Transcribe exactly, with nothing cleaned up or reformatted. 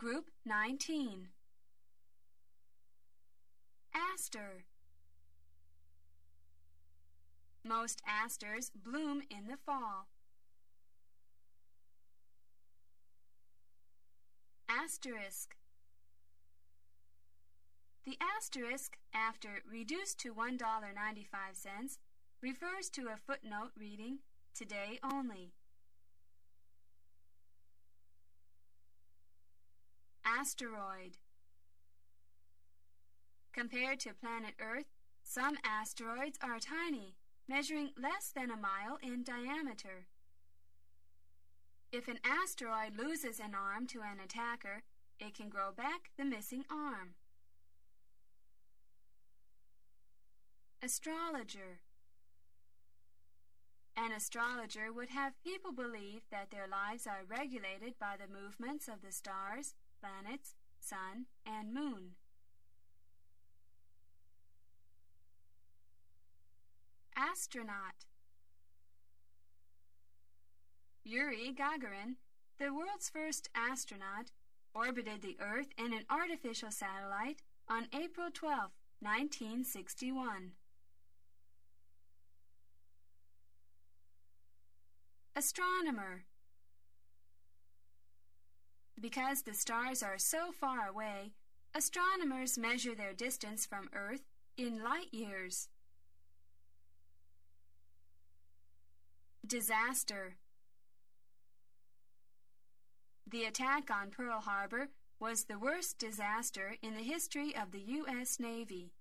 Group nineteen. Aster. Most asters bloom in the fall. Asterisk. The asterisk after reduced to one dollar and ninety-five cents refers to a footnote reading today only. Asteroid. Compared to planet Earth, some asteroids are tiny, measuring less than a mile in diameter. If an asteroid loses an arm to an attacker, it can grow back the missing arm. Astrologer. An astrologer would have people believe that their lives are regulated by the movements of the stars, planets, sun, and moon. Astronaut. Yuri Gagarin, the world's first astronaut, orbited the Earth in an artificial satellite on April twelfth, nineteen sixty-one. Astronomer. Because the stars are so far away, astronomers measure their distance from Earth in light years. Disaster. The attack on Pearl Harbor was the worst disaster in the history of the U S Navy.